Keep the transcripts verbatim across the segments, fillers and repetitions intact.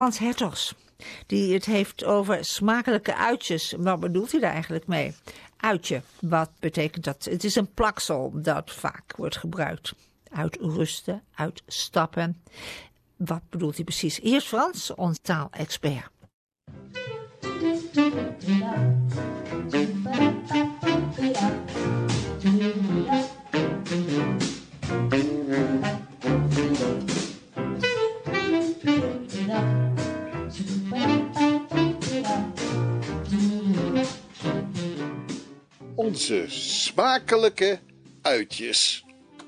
Frans Hertogs, die het heeft over smakelijke uitjes. Wat bedoelt hij daar eigenlijk mee? Uitje, wat betekent dat? Het is een plaksel dat vaak wordt gebruikt. Uitrusten, uitstappen. Wat bedoelt hij precies? Eerst Frans, ons taalexpert. Onze smakelijke uitjes.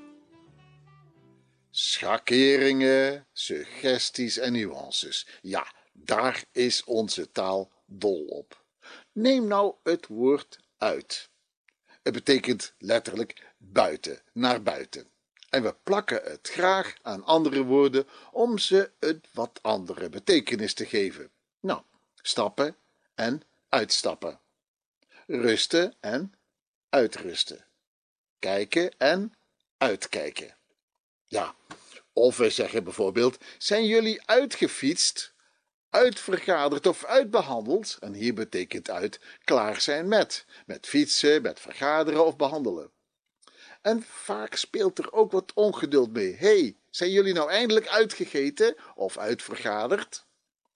Schakeringen, suggesties en nuances. Ja, daar is onze taal dol op. Neem nou het woord uit. Het betekent letterlijk buiten, naar buiten. En we plakken het graag aan andere woorden om ze een wat andere betekenis te geven. Nou, stappen en uitstappen. Rusten en uitrusten. Kijken en uitkijken. Ja, of we zeggen bijvoorbeeld, zijn jullie uitgefietst, uitvergaderd of uitbehandeld? En hier betekent uit klaar zijn met, met fietsen, met vergaderen of behandelen. En vaak speelt er ook wat ongeduld mee. Hé, hey, zijn jullie nou eindelijk uitgegeten of uitvergaderd?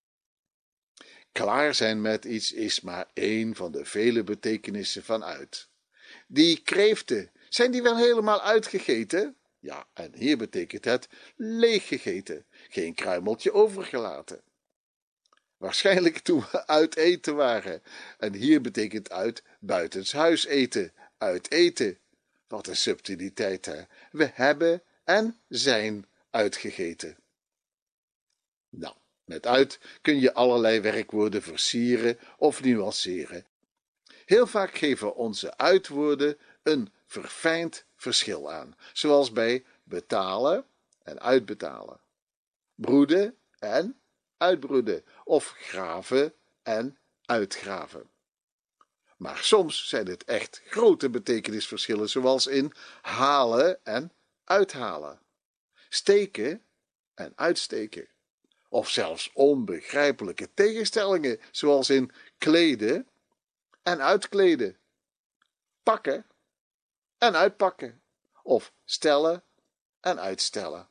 Klaar zijn met iets is maar één van de vele betekenissen van uit. Die kreeften, zijn die wel helemaal uitgegeten? Ja, en hier betekent het leeggegeten, geen kruimeltje overgelaten. Waarschijnlijk toen we uit eten waren. En hier betekent uit buitenshuis eten, uit eten. Wat een subtiliteit, hè? We hebben en zijn uitgegeten. Nou, met uit kun je allerlei werkwoorden versieren of nuanceren. Heel vaak geven onze uitwoorden een verfijnd verschil aan, zoals bij betalen en uitbetalen, broeden en uitbroeden of graven en uitgraven. Maar soms zijn het echt grote betekenisverschillen, zoals in halen en uithalen, steken en uitsteken, of zelfs onbegrijpelijke tegenstellingen, zoals in kleden en uitkleden, pakken en uitpakken, of stellen en uitstellen.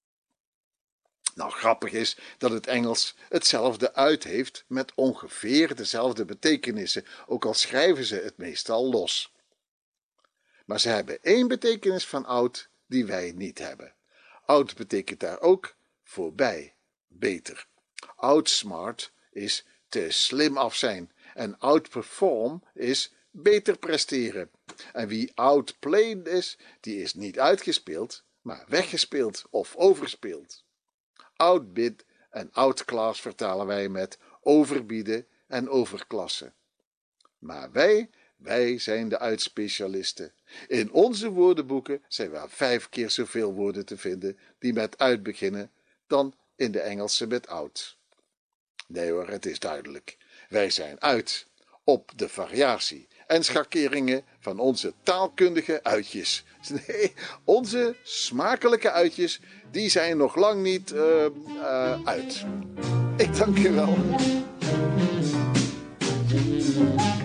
Nou, grappig is dat het Engels hetzelfde uit heeft met ongeveer dezelfde betekenissen, ook al schrijven ze het meestal los. Maar ze hebben één betekenis van oud die wij niet hebben. Oud betekent daar ook voorbij, beter. Outsmart is te slim af zijn en outperform is beter presteren. En wie outplayed is, die is niet uitgespeeld, maar weggespeeld of overspeeld. Outbid en outclass vertalen wij met overbieden en overklassen. Maar wij, wij zijn de uitspecialisten. In onze woordenboeken zijn wel vijf keer zoveel woorden te vinden die met uit beginnen dan in de Engelse met out. Nee hoor, het is duidelijk. Wij zijn uit op de variatie en schakeringen van onze taalkundige uitjes. Nee, onze smakelijke uitjes, die zijn nog lang niet uh, uh, uit. Ik dank je wel.